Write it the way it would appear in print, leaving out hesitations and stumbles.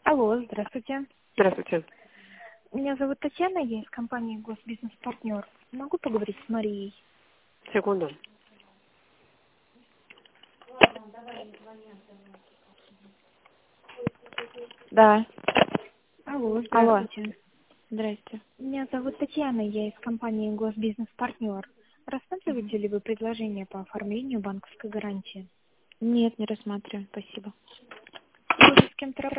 Алло, здравствуйте. Здравствуйте. Меня зовут Татьяна, я из компании Госбизнес-партнер. Могу поговорить с Марией? Секунду. Да. Алло, Алло. здравствуйте. Здрасте. Меня зовут Татьяна, я из компании Госбизнес-партнер. Рассматриваете ли вы предложение по оформлению банковской гарантии? Нет, не рассматриваю. Спасибо. Вы уже с кем-то